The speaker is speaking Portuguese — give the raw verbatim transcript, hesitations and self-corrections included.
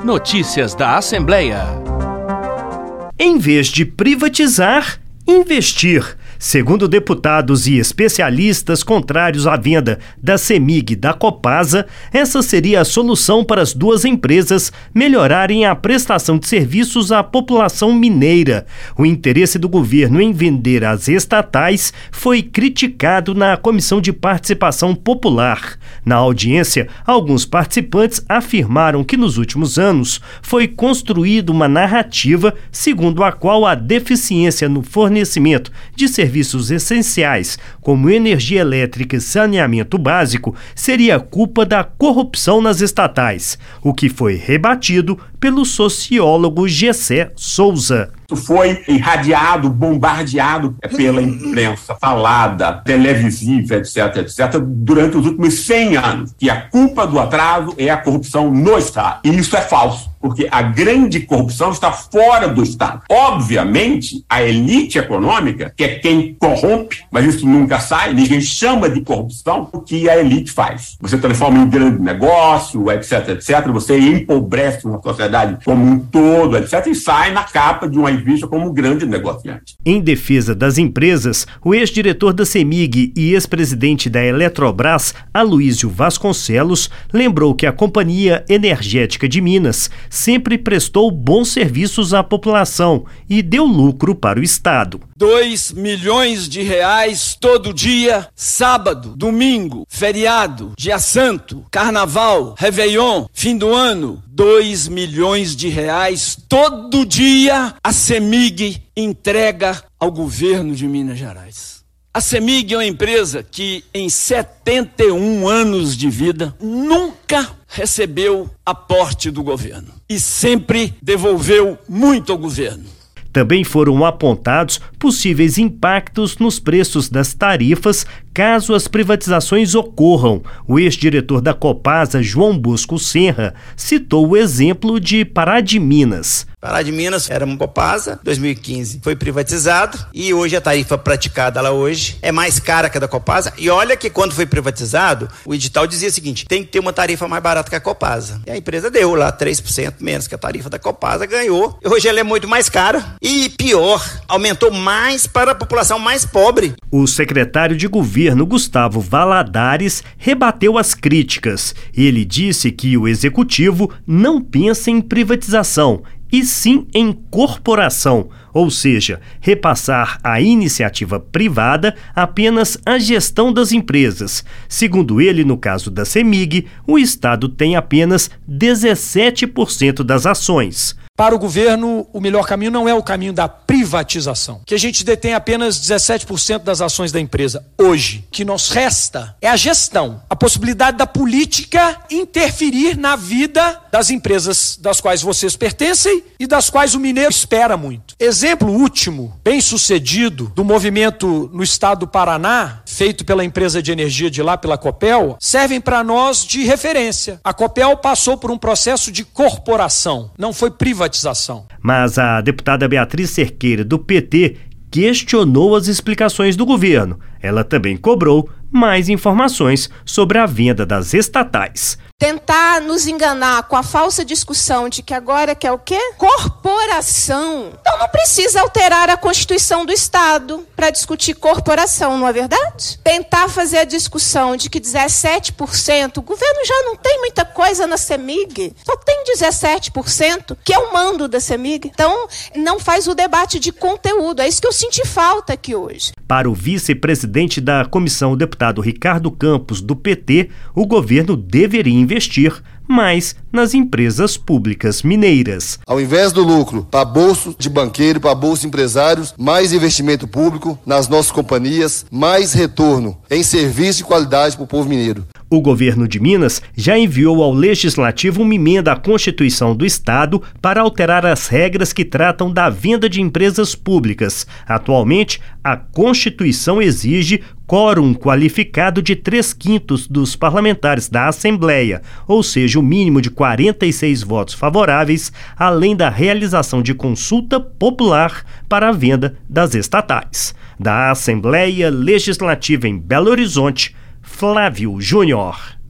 Notícias da Assembleia. Em vez de privatizar, investir. Segundo deputados e especialistas contrários à venda da CEMIG e da Copasa, essa seria a solução para as duas empresas melhorarem a prestação de serviços à população mineira. O interesse do governo em vender as estatais foi criticado na Comissão de Participação Popular. Na audiência, alguns participantes afirmaram que nos últimos anos foi construída uma narrativa segundo a qual a deficiência no fornecimento de serviços serviços essenciais, como energia elétrica e saneamento básico, seria culpa da corrupção nas estatais, o que foi rebatido pelo sociólogo Gessé Souza. Foi irradiado, bombardeado pela imprensa falada, televisiva, etc, etc, durante os últimos cem anos, que a culpa do atraso é a corrupção no Estado. E isso é falso, porque a grande corrupção está fora do Estado. Obviamente, a elite econômica, que é quem corrompe, mas isso nunca sai, ninguém chama de corrupção o que a elite faz. Você transforma em grande negócio, etc, etc, você empobrece uma sociedade como um todo, etc, e sai na capa de uma vista como um grande negociante. Em defesa das empresas, o ex-diretor da CEMIG e ex-presidente da Eletrobras, Aloísio Vasconcelos, lembrou que a Companhia Energética de Minas sempre prestou bons serviços à população e deu lucro para o Estado. Dois milhões de reais todo dia, sábado, domingo, feriado, dia santo, carnaval, réveillon, fim do ano. Dois milhões de reais todo dia a CEMIG entrega ao governo de Minas Gerais. A CEMIG é uma empresa que em setenta e um anos de vida nunca recebeu aporte do governo e sempre devolveu muito ao governo. Também foram apontados possíveis impactos nos preços das tarifas caso as privatizações ocorram. O ex-diretor da Copasa, João Bosco Serra, citou o exemplo de Pará de Minas. Pará de Minas era uma Copasa, dois mil e quinze foi privatizado e hoje a tarifa praticada lá hoje é mais cara que a da Copasa. E olha que quando foi privatizado, o edital dizia o seguinte, tem que ter uma tarifa mais barata que a Copasa. E a empresa deu lá três por cento menos que a tarifa da Copasa, ganhou. E hoje ela é muito mais cara e pior, aumentou mais para a população mais pobre. O secretário de governo, Gustavo Valadares, rebateu as críticas. Ele disse que o executivo não pensa em privatização, e sim em corporação, ou seja, repassar à iniciativa privada apenas a gestão das empresas. Segundo ele, no caso da CEMIG, o Estado tem apenas dezessete por cento das ações. Para o governo, o melhor caminho não é o caminho da privatização, que a gente detém apenas dezessete por cento das ações da empresa hoje. O que nos resta é a gestão, a possibilidade da política interferir na vida das empresas das quais vocês pertencem e das quais o mineiro espera muito. Exemplo último, bem sucedido, do movimento no estado do Paraná, feito pela empresa de energia de lá, pela Copel, servem para nós de referência. A Copel passou por um processo de corporação, não foi privatização. Mas a deputada Beatriz Cerqueira, do P T, questionou as explicações do governo. Ela também cobrou mais informações sobre a venda das estatais. Tentar nos enganar com a falsa discussão de que agora quer o quê? Corporação. Então não precisa alterar a Constituição do Estado para discutir corporação, não é verdade? Tentar fazer a discussão de que dezessete por cento, o governo já não tem muita coisa na CEMIG, só tem dezessete por cento, que é o mando da CEMIG. Então não faz o debate de conteúdo, é isso que eu senti falta aqui hoje. Para o vice-presidente da comissão, o deputado Ricardo Campos, do P T, o governo deveria investir mais nas empresas públicas mineiras. Ao invés do lucro para bolso de banqueiro, para bolso de empresários, mais investimento público nas nossas companhias, mais retorno em serviço de qualidade para o povo mineiro. O governo de Minas já enviou ao Legislativo uma emenda à Constituição do Estado para alterar as regras que tratam da venda de empresas públicas. Atualmente, a Constituição exige quórum qualificado de três quintos dos parlamentares da Assembleia, ou seja, o mínimo de quarenta e seis votos favoráveis, além da realização de consulta popular para a venda das estatais. Da Assembleia Legislativa em Belo Horizonte, Flávio Júnior.